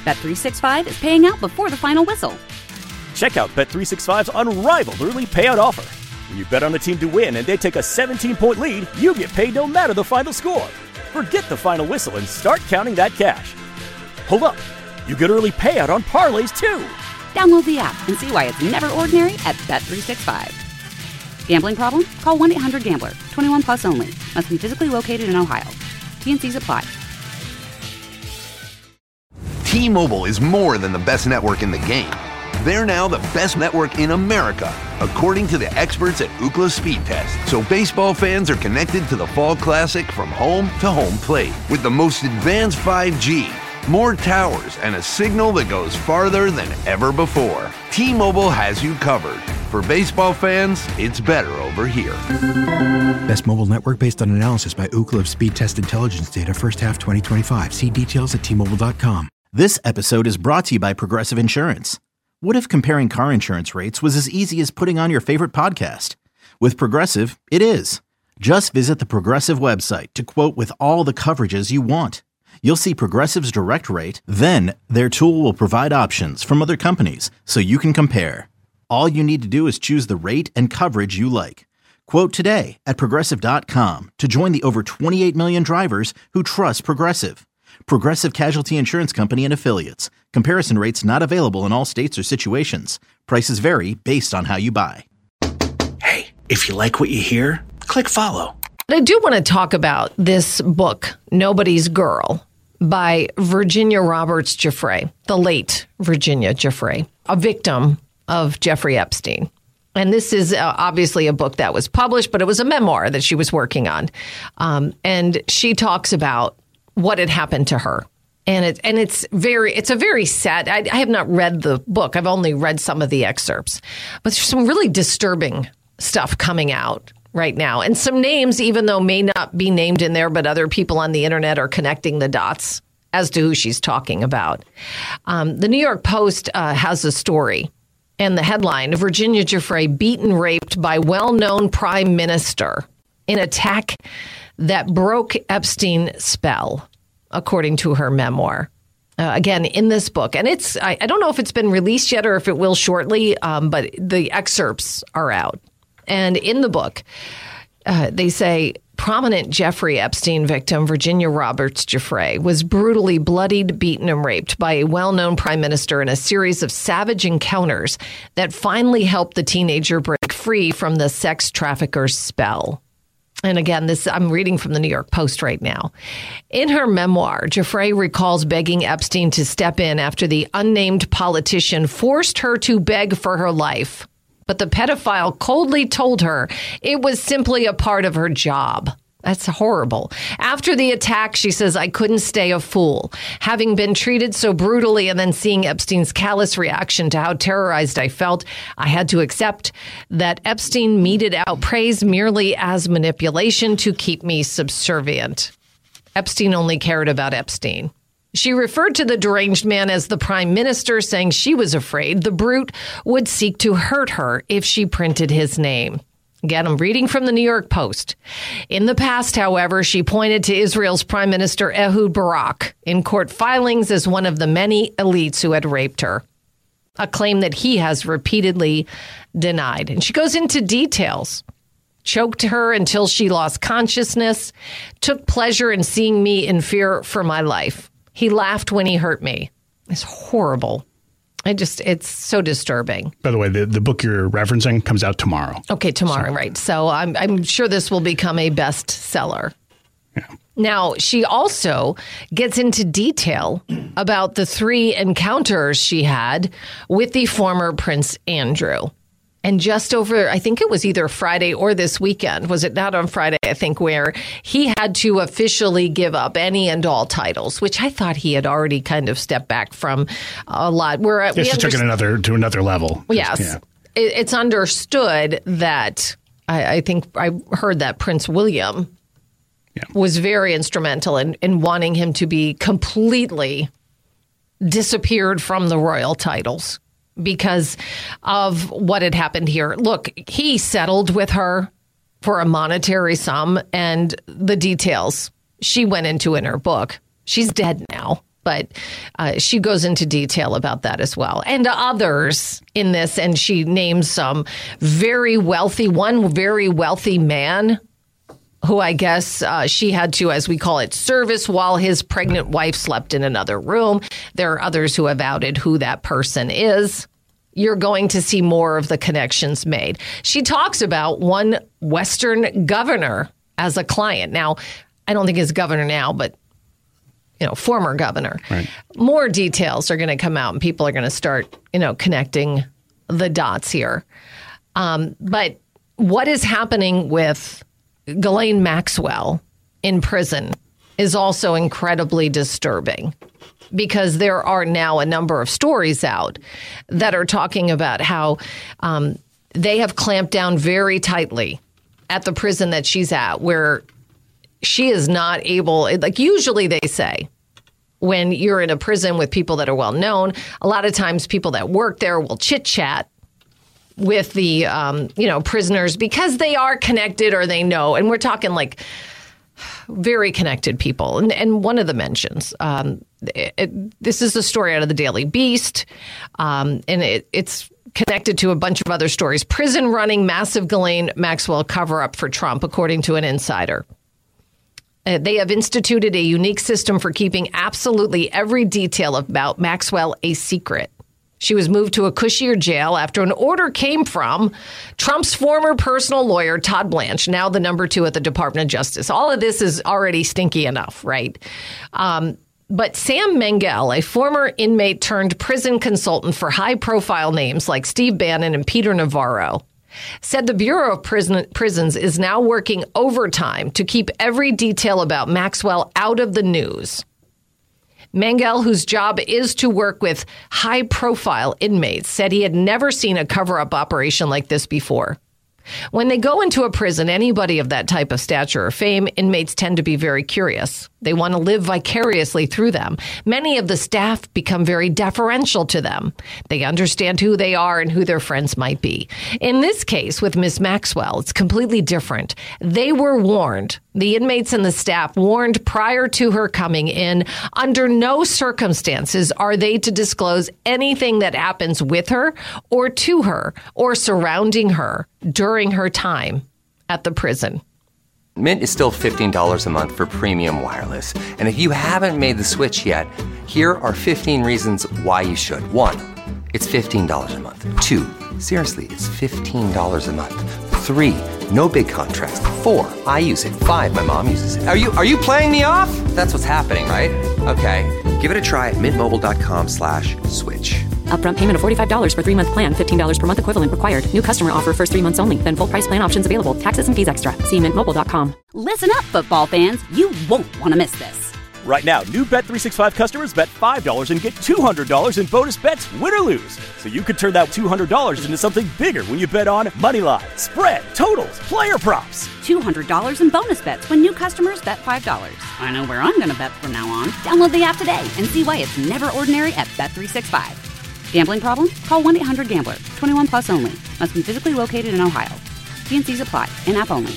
Bet365 is paying out before the final whistle. Check out Bet365's unrivaled early payout offer. When you bet on a team to win and they take a 17-point lead, you get paid no matter the final score. Forget the final whistle and start counting that cash. Hold up. You get early payout on parlays, too. Download the app and see why it's never ordinary at Bet365. Gambling problem? Call 1-800-GAMBLER. 21 plus only. Must be physically located in Ohio. T&Cs apply. T-Mobile is more than the best network in the game. They're now the best network in America, according to the experts at Ookla Speed Test. So baseball fans are connected to the Fall Classic from home to home plate with the most advanced 5G, more towers, and a signal that goes farther than ever before. T-Mobile has you covered. For baseball fans, it's better over here. Best mobile network based on analysis by Ookla of Speed Test Intelligence data first half 2025. See details at T-Mobile.com. This episode is brought to you by Progressive Insurance. What if comparing car insurance rates was as easy as putting on your favorite podcast? With Progressive, it is. Just visit the Progressive website to quote with all the coverages you want. You'll see Progressive's direct rate, then their tool will provide options from other companies so you can compare. All you need to do is choose the rate and coverage you like. Quote today at Progressive.com to join the over 28 million drivers who trust Progressive. Progressive Casualty Insurance Company and Affiliates. Comparison rates not available in all states or situations. Prices vary based on how you buy. Hey, if you like what you hear, click follow. I do want to talk about this book, Nobody's Girl, by Virginia Roberts Giuffre, the late Virginia Giuffre, a victim of Jeffrey Epstein. And this is obviously a book that was published, but it was a memoir that she was working on. And she talks about what had happened to her. And it's a very sad, I have not read the book. I've only read some of the excerpts, but there's some really disturbing stuff coming out right now. And some names, even though may not be named in there, but other people on the internet are connecting the dots as to who she's talking about. The New York Post has a story, and the headline, Virginia Giuffre beaten, raped by well-known prime minister in attack that broke Epstein's spell, according to her memoir. Again, in this book. And I don't know if it's been released yet or if it will shortly, but the excerpts are out. And in the book, they say, prominent Jeffrey Epstein victim Virginia Roberts Giuffre was brutally bloodied, beaten, and raped by a well-known prime minister in a series of savage encounters that finally helped the teenager break free from the sex trafficker's spell. And again, I'm reading from the New York Post right now. In her memoir, Giuffre recalls begging Epstein to step in after the unnamed politician forced her to beg for her life. But the pedophile coldly told her it was simply a part of her job. That's horrible. After the attack, she says, I couldn't stay a fool. Having been treated so brutally and then seeing Epstein's callous reaction to how terrorized I felt, I had to accept that Epstein meted out praise merely as manipulation to keep me subservient. Epstein only cared about Epstein. She referred to the deranged man as the prime minister, saying she was afraid the brute would seek to hurt her if she printed his name. Again, I'm reading from the New York Post. In the past, however, she pointed to Israel's Prime Minister Ehud Barak in court filings as one of the many elites who had raped her, a claim that he has repeatedly denied. And she goes into details. Choked her until she lost consciousness, took pleasure in seeing me in fear for my life. He laughed when he hurt me. It's horrible. It's so disturbing. By the way, the book you're referencing comes out tomorrow. Okay, tomorrow, right. So I'm sure this will become a bestseller. Yeah. Now, she also gets into detail about the 3 encounters she had with the former Prince Andrew. And just over, I think it was either Friday or this weekend, was it not on Friday, I think, where he had to officially give up any and all titles, which I thought he had already kind of stepped back from a lot. She took it to another level. Yes. Yeah. It's understood that, I think I heard that Prince William was very instrumental in wanting him to be completely disappeared from the royal titles. Because of what had happened here. Look, he settled with her for a monetary sum, and the details she went into in her book. She's dead now. But she goes into detail about that as well. And others in this, and she names some one very wealthy man who I guess she had to, as we call it, service while his pregnant wife slept in another room. There are others who have outed who that person is. You're going to see more of the connections made. She talks about one Western governor as a client. Now, I don't think he's governor now, but former governor. Right. More details are going to come out and people are going to start, connecting the dots here. But what is happening with Ghislaine Maxwell in prison is also incredibly disturbing, because there are now a number of stories out that are talking about how they have clamped down very tightly at the prison that she's at, where she is not able, like usually they say, when you're in a prison with people that are well known, a lot of times people that work there will chit chat with the, prisoners because they are connected or they know. And we're talking like very connected people. And one of the mentions, this is a story out of the Daily Beast, and it's connected to a bunch of other stories. Prison running massive Ghislaine Maxwell cover up for Trump, according to an insider. They have instituted a unique system for keeping absolutely every detail about Maxwell a secret. She was moved to a cushier jail after an order came from Trump's former personal lawyer, Todd Blanche, now the number 2 at the Department of Justice. All of this is already stinky enough, right? But Sam Mengel, a former inmate turned prison consultant for high-profile names like Steve Bannon and Peter Navarro, said the Bureau of Prisons is now working overtime to keep every detail about Maxwell out of the news. Mengel, whose job is to work with high-profile inmates, said he had never seen a cover-up operation like this before. When they go into a prison, anybody of that type of stature or fame, inmates tend to be very curious. They want to live vicariously through them. Many of the staff become very deferential to them. They understand who they are and who their friends might be. In this case, with Ms. Maxwell, it's completely different. They were warned. The inmates and the staff warned prior to her coming in, under no circumstances are they to disclose anything that happens with her or to her or surrounding her during her time at the prison. Mint is still $15 a month for premium wireless. And if you haven't made the switch yet, here are 15 reasons why you should. 1, it's $15 a month. 2, seriously, it's $15 a month. 3, no big contrast. 4, I use it. 5, my mom uses it. Are you playing me off? That's what's happening, right? Okay, give it a try at mintmobile.com/switch. Upfront payment of $45 for 3-month plan, $15 per month equivalent required. New customer offer first 3 months only. Then full price plan options available. Taxes and fees extra. See mintmobile.com. Listen up, football fans. You won't want to miss this. Right now, new Bet365 customers bet $5 and get $200 in bonus bets, win or lose. So you could turn that $200 into something bigger when you bet on moneyline, spread, totals, player props. $200 in bonus bets when new customers bet $5. I know where I'm going to bet from now on. Download the app today and see why it's never ordinary at Bet365. Gambling problem? Call 1-800-GAMBLER. 21 plus only. Must be physically located in Ohio. T&Cs apply. In-app only.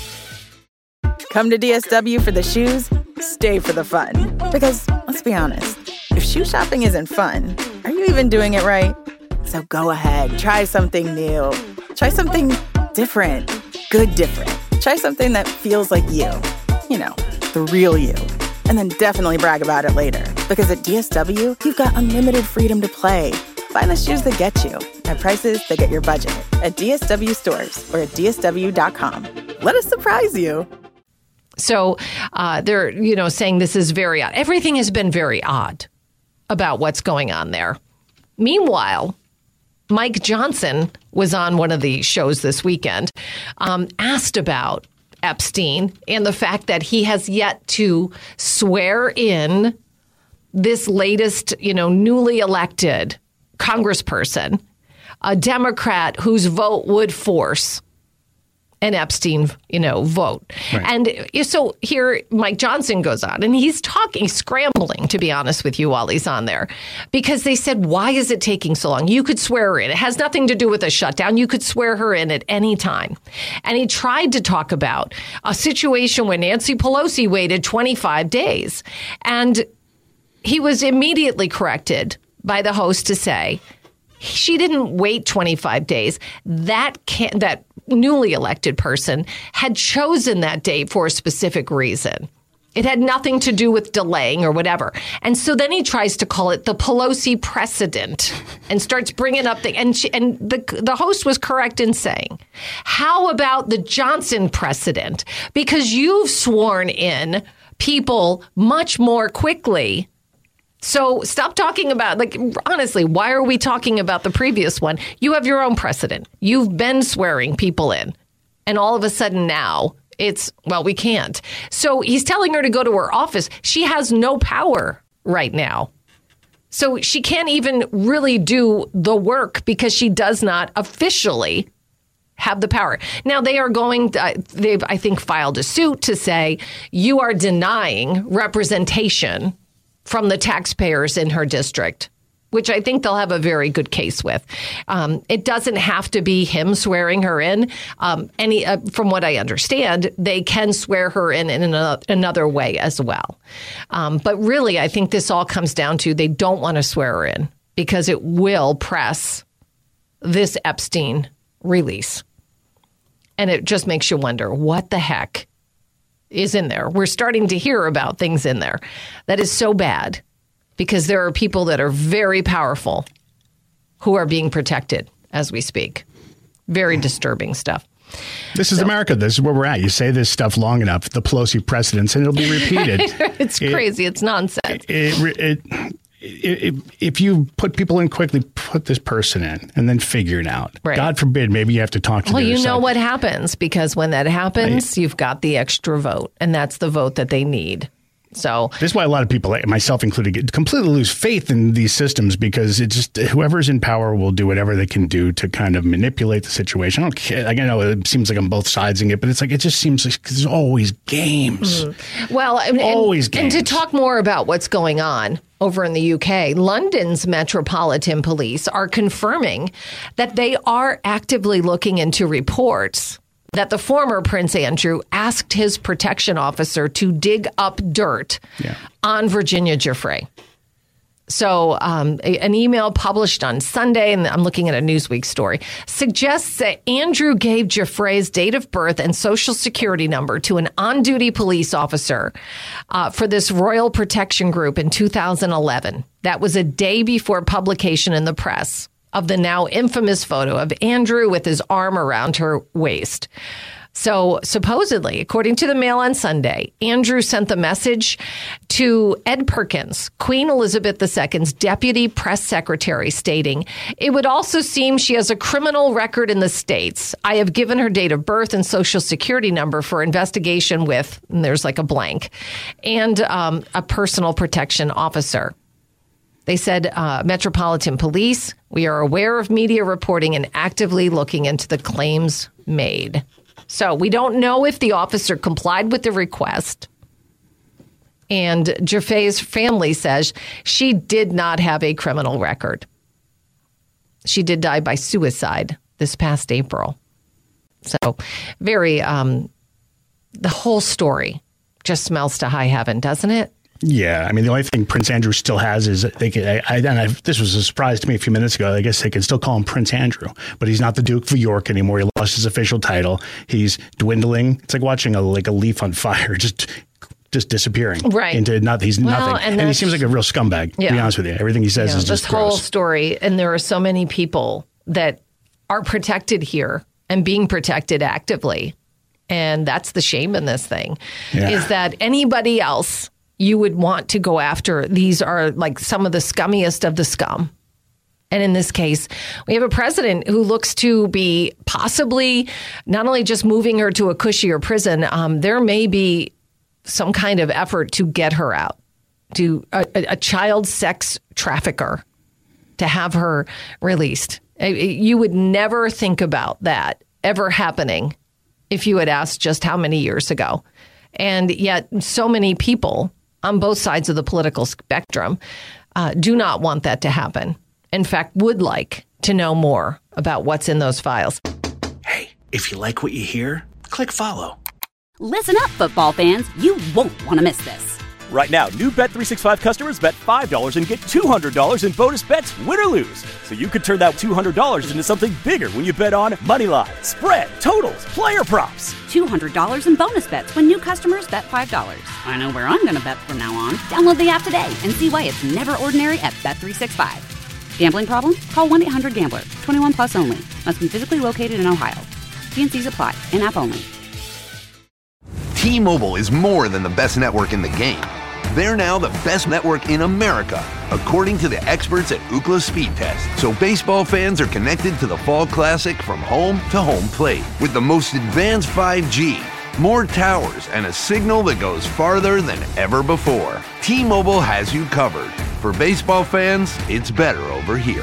Come to DSW for the shoes, stay for the fun. Because, let's be honest, if shoe shopping isn't fun, are you even doing it right? So go ahead, try something new. Try something different. Good different. Try something that feels like you. You know, the real you. And then definitely brag about it later. Because at DSW, you've got unlimited freedom to play. Find the shoes that get you at prices that get your budget at DSW stores or at DSW.com. Let us surprise you. So they're, saying this is very odd. Everything has been very odd about what's going on there. Meanwhile, Mike Johnson was on one of the shows this weekend, asked about Epstein and the fact that he has yet to swear in this latest, newly elected congressperson, a Democrat whose vote would force an Epstein, vote. Right. And so here Mike Johnson goes on and he's scrambling, to be honest with you, while he's on there, because they said, why is it taking so long? You could swear her in. It has nothing to do with a shutdown. You could swear her in at any time. And he tried to talk about a situation where Nancy Pelosi waited 25 days. And he was immediately corrected by the host to say she didn't wait 25 days. That newly elected person had chosen that date for a specific reason. It had nothing to do with delaying or whatever. And so then he tries to call it the Pelosi precedent and starts bringing up the host was correct in saying, how about the Johnson precedent? Because you've sworn in people much more quickly. So stop talking about, honestly, why are we talking about the previous one? You have your own precedent. You've been swearing people in. And all of a sudden now, we can't. So he's telling her to go to her office. She has no power right now. So she can't even really do the work because she does not officially have the power. Now, they are they've, I think, filed a suit to say you are denying representation from the taxpayers in her district, which I think they'll have a very good case with. It doesn't have to be him swearing her in. From what I understand, they can swear her in another way as well. But really, I think this all comes down to they don't want to swear her in because it will press this Epstein release. And it just makes you wonder, what the heck is in there? We're starting to hear about things in there that is so bad. Because there are people that are very powerful who are being protected as we speak. Very disturbing stuff. This is America. This is where we're at. You say this stuff long enough, the Pelosi precedents, and it'll be repeated. It's crazy. It's nonsense. If you put people in quickly, put this person in and then figure it out. Right. God forbid, maybe you have to talk to the other side. What happens, because when that happens, you've got the extra vote, and that's the vote that they need. So this is why a lot of people, myself included, completely lose faith in these systems because it's just whoever's in power will do whatever they can do to kind of manipulate the situation. I don't care. I know it seems like on both sides it, but it's like it just seems like there's always games. Mm-hmm. Well, always games. And to talk more about what's going on over in the UK, London's Metropolitan Police are confirming that they are actively looking into reports that the former Prince Andrew asked his protection officer to dig up dirt on Virginia Giuffre. So an email published on Sunday, and I'm looking at a Newsweek story, suggests that Andrew gave Giuffre's date of birth and social security number to an on-duty police officer for this Royal Protection Group in 2011. That was a day before publication in the press of the now infamous photo of Andrew with his arm around her waist. So supposedly, according to the Mail on Sunday, Andrew sent the message to Ed Perkins, Queen Elizabeth II's deputy press secretary, stating, "It would also seem she has a criminal record in the States. I have given her date of birth and social security number for investigation with," and there's like a blank, "and a personal protection officer." They said, Metropolitan Police, "We are aware of media reporting and actively looking into the claims made." So we don't know if the officer complied with the request. And Giuffre's family says she did not have a criminal record. She did die by suicide this past April. So very, the whole story just smells to high heaven, doesn't it? Yeah, I mean, the only thing Prince Andrew still has is this was a surprise to me a few minutes ago. I guess they can still call him Prince Andrew, but he's not the Duke of York anymore. He lost his official title. He's dwindling. It's like watching a leaf on fire, just disappearing. Right. He's nothing. And he seems like a real scumbag, to be honest with you. Everything he says is just this whole story, and there are so many people that are protected here and being protected actively. And that's the shame in this thing, is that anybody else you would want to go after. These are like some of the scummiest of the scum. And in this case, we have a president who looks to be possibly not only just moving her to a cushier prison, there may be some kind of effort to get her out, to a child sex trafficker, to have her released. You would never think about that ever happening if you had asked just how many years ago. And yet so many people on both sides of the political spectrum do not want that to happen. In fact, would like to know more about what's in those files. Hey, if you like what you hear, click follow. Listen up, football fans. You won't want to miss this. Right now, new Bet365 customers bet $5 and get $200 in bonus bets, win or lose. So you could turn that $200 into something bigger when you bet on Moneyline, spread, totals, player props. $200 in bonus bets when new customers bet $5. I know where I'm going to bet from now on. Download the app today and see why it's never ordinary at Bet365. Gambling problem? Call 1-800-GAMBLER. 21 plus only. Must be physically located in Ohio. T&Cs apply. In-app only. T-Mobile is more than the best network in the game. They're now the best network in America, according to the experts at Ookla Speed Test. So baseball fans are connected to the Fall Classic from home to home plate with the most advanced 5G, more towers, and a signal that goes farther than ever before. T-Mobile has you covered. For baseball fans, it's better over here.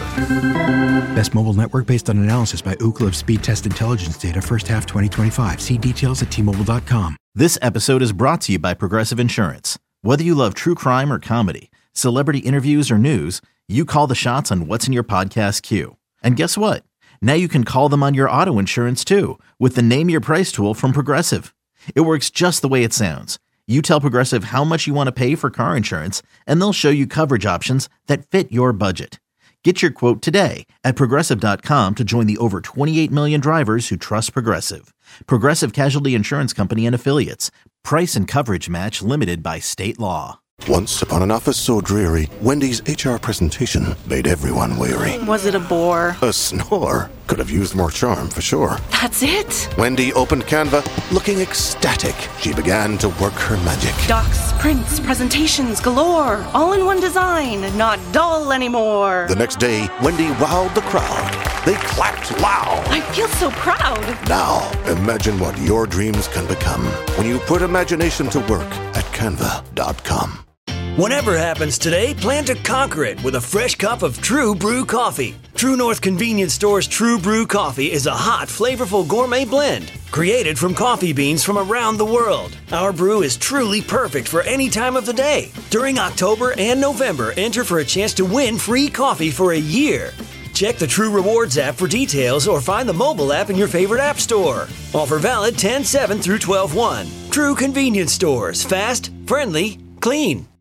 Best mobile network based on analysis by Ookla of Speed Test Intelligence data first half 2025. See details at T-Mobile.com. This episode is brought to you by Progressive Insurance. Whether you love true crime or comedy, celebrity interviews or news, you call the shots on what's in your podcast queue. And guess what? Now you can call them on your auto insurance too with the Name Your Price tool from Progressive. It works just the way it sounds. You tell Progressive how much you want to pay for car insurance, and they'll show you coverage options that fit your budget. Get your quote today at Progressive.com to join the over 28 million drivers who trust Progressive. Progressive Casualty Insurance Company and Affiliates. Price and coverage match limited by state law. Once upon an office so dreary, Wendy's HR presentation made everyone weary. Was it a bore? A snore. Could have used more charm, for sure. That's it? Wendy opened Canva, looking ecstatic. She began to work her magic. Docs, prints, presentations galore. All in one design, not dull anymore. The next day, Wendy wowed the crowd. They clapped loud. I feel so proud. Now, imagine what your dreams can become when you put imagination to work at Canva.com. Whatever happens today, plan to conquer it with a fresh cup of True Brew coffee. True North Convenience Store's True Brew coffee is a hot, flavorful gourmet blend created from coffee beans from around the world. Our brew is truly perfect for any time of the day. During October and November, enter for a chance to win free coffee for a year. Check the True Rewards app for details or find the mobile app in your favorite app store. Offer valid 10/7 through 12/1. True Convenience Stores. Fast, friendly, clean.